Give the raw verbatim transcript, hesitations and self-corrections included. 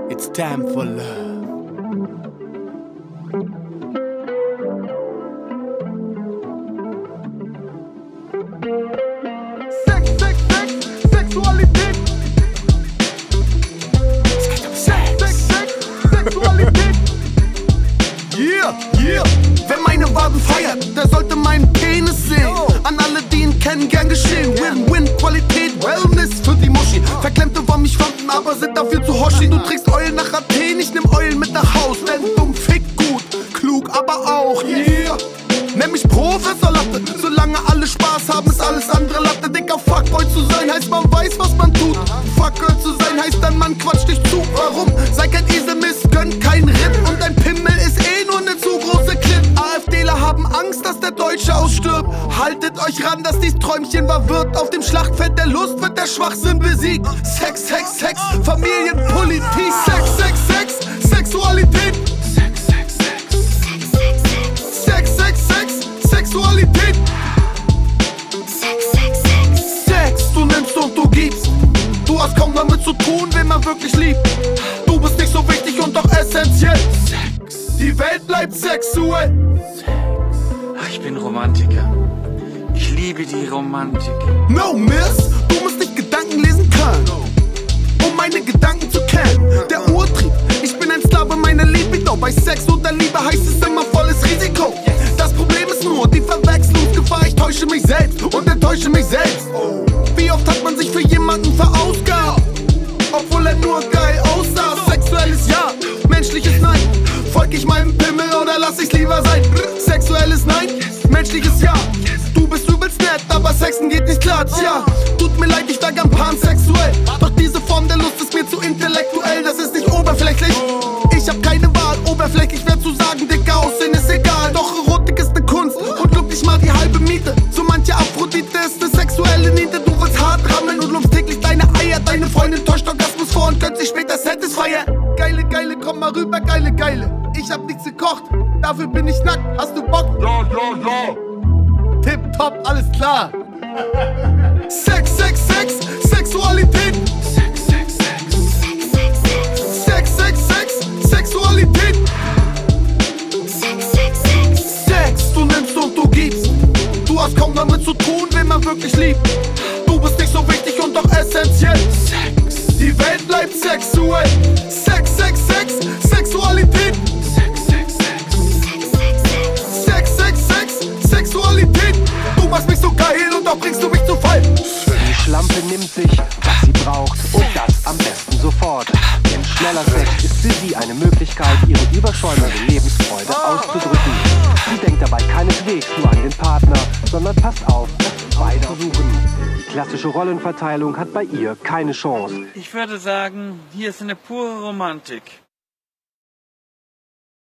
It's time for love. Sex, Sex, Sex, Sexualität. Es geht um Sex. Sex, Sex, Sexualität. Yeah, yeah. Wer meine Waden feiert, der sollte meinen Penis sehen. An alle, die ihn kennen, gern geschehen. Win-Win, Qualität, Wellness für die Muschi. Verklemmte wollen mich fronten, aber sind dafür zu Hoshi. Du trägst Eulen nach Athen, ich nehm Eulen mit nach Haus. Denn dumm fickt gut, klug aber auch, yeah. Nenn mich Professor Latte, solange alle Spaß haben, ist alles andere Latte. Dicker Fuckboy zu sein, heißt man weiß, was man tut. Fuckgirl zu sein, heißt dann man quatscht dich zu. Warum? Sei kein Esel, Mist, gönn kein Ritt. Und dein Pimmel ist eh nur ne zu große Klit. AfDler haben Angst, dass der Deutsche ausstirbt. Haltet euch ran, dass dies Träumchen wahr wird. Auf dem Schlachtfeld der Lust wird der Schwachsinn besiegt. Sex, Sex, Sex, Familienpolitik. Sex, Sex, Sex, Sexualität. Sex, Sex, Sex, Sexualität. Sex, du nimmst und du gibst. Du hast kaum damit zu tun, wen man wirklich liebt. Du bist nicht so wichtig und doch essentiell. Die Welt bleibt sexuell. Ach, ich bin Romantiker. Ich liebe die Romantik. No, Miss, du musst nicht Gedanken lesen können, um meine Gedanken zu kennen. Der Urtrieb, ich bin ein Sklave meiner Libido. Bei Sex oder Liebe heißt es immer volles Risiko. Das Problem ist nur die Verwechslungsgefahr. Ich täusche mich selbst und enttäusche mich selbst. Wie oft hat man sich für jemanden verausgabt, obwohl er nur geil aussah? Sexuelles Ja, menschliches Nein. Folg ich meinem Pimmel oder lass ich's lieber sein? Sexuelles Nein, menschliches Ja. Du bist übelst nett, aber Sexen geht nicht klar, tja. Tut mir leid, ich war gern pansexuell. Doch diese Form der Lust ist mir zu intellektuell. Das ist nicht oberflächlich, ich hab keine Wahl. Oberflächlich wär zu sagen, Dicker, Aussehen ist egal. Doch Erotik ist ne Kunst und lob nicht mal die halbe Miete. So manche Aphrodite ist ne sexuelle Niete. Du willst hart rammeln und lupfst täglich deine Eier. Deine Freundin täuscht Orgasmus vor und gönnt sich später satisfier. Geile, geile, komm mal rüber, geile, geile. Ich hab nichts gekocht, dafür bin ich nackt. Hast du Bock? Ja, ja, ja. Tipptopp, alles klar. Sex, Sex, Sex, Sexualität. Sex, Sex, Sex. Sex, Sex, Sex, Sexualität. Sex, du nimmst und du gibst. Du hast kaum damit zu tun, wen man wirklich liebt. Du bist nicht so wichtig und doch essentiell. Sex. Die Welt bleibt sexuell. Sex, Sex, Sex, Sexualität. Sex, Sex, Sex. Sex, Sex, Sex, Sexualität. Du machst mich so geil und doch bringst du mich zu Fall. Die Schlampe nimmt sich, was sie braucht und das am besten sofort. Denn schneller Sex ist für sie eine Möglichkeit, ihre überschäumende Lebensfreude auszudrücken. Sie denkt dabei keineswegs nur an den Partner, sondern passt auf, dass beide suchen. Die klassische Rollenverteilung hat bei ihr keine Chance. Ich würde sagen, hier ist eine pure Romantik.